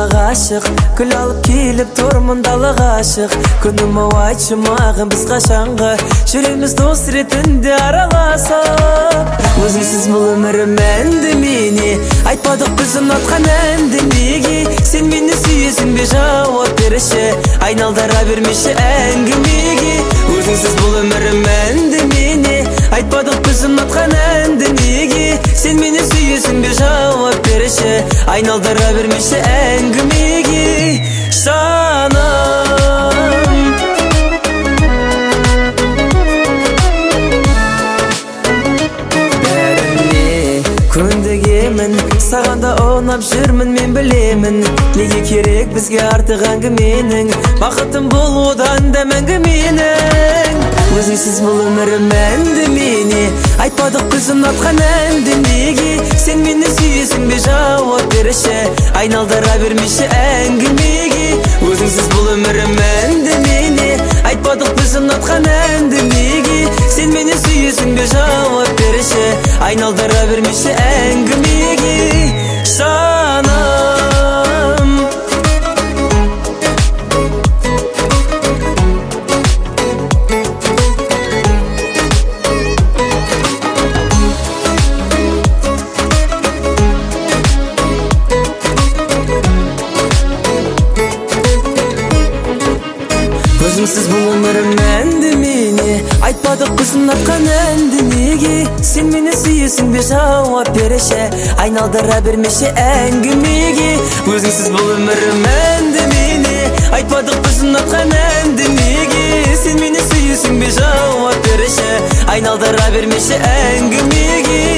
ғашық, гүл алып келіп тұрмын далаға ашық. Күнім ау айтшы маған біз қашанғы жүреміз дос ретінде араласып. Өзіңсіз бұл өмірім мәнді мене, айтпадық біз ұнатқан әнді неге. Сен мені сүйесің бе, жауап берші, айналдыра бермеші әңгімеге. Өзіңсіз бұл өмірім мәнді мене, айтпадық біз ұнатқан әнді неге. Сен мені сүйесің бе, жауап берші, айналдыра бермеші әңгімеге. Жаным бәріне көндігемін, саған да ұнап жүрмін мен білемін. Неге керек бізге артық әңгіменің, бақытым бұл одан да мәңгі менің. Өзіңсіз бұл өмірім мәнді мене, айтпадық біз ұнатқан әнді неге. Сен мені сүйесің бе, жауап берші, айналдыра бермеші әңгімеге. Өзіңсіз бұл өмірім мәнді мене, айтпадық біз ұнатқан әнді неге. Сен мені сүйесің бе, жауап берші, айналдыра бермеші әңгімеге. Жаным Өзіңсіз бұл өмірім мәнді мене, айтпадық біз ұнатқан әнді неге. Сен мені сүйесің бе, жауап берші, айналдыра бермеші әңгімеге. Өзіңсіз бұл өмірім мәнді мене, айтпадық біз ұнатқан әнді неге. Сен мені сүйесің бе, жауап берші, айналдыра бермеші әңгімеге.